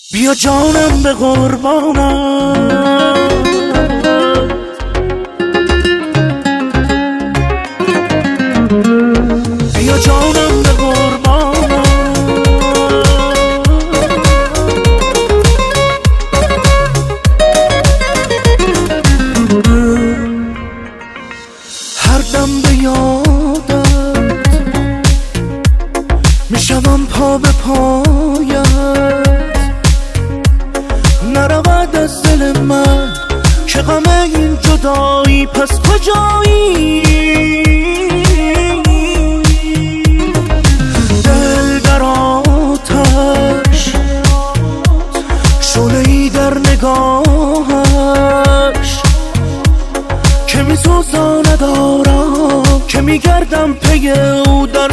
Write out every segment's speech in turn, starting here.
بیا جانم به قربانم، بیا جانم به قربانم، هر دم به یادت میشوم پا به پایت، نرود از دل من که غم این جدایی، پس کجایی؟ دل در آتش، شعله‌ای در نگاهش که میسوزاند آرام، که میگردم پی او در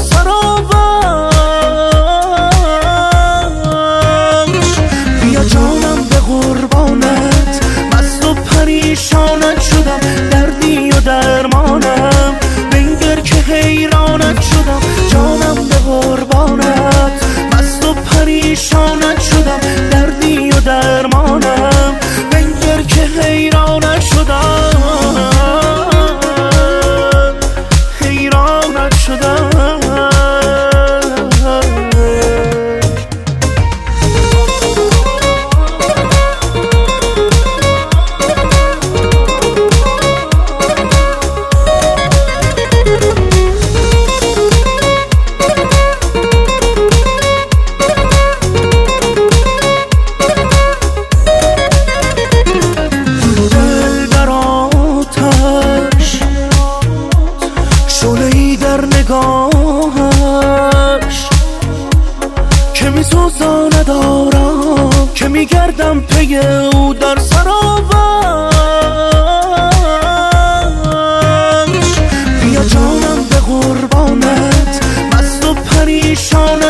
سراغش. بیا جانم به قربانت، مست و پریشانت شدم، دردی و درمانم، بنگر که حیرانت شدم. جانم به قربانت، مست و پریشانت شدم، دردی و درمانم، بنگر که حیرانت شدم، حیرانت شدم. شعله‌ای در نگاهش که میسوزاند آرام، که میگردم پی او در سراغش. بیا جانم به قربانت، مست و پریشانت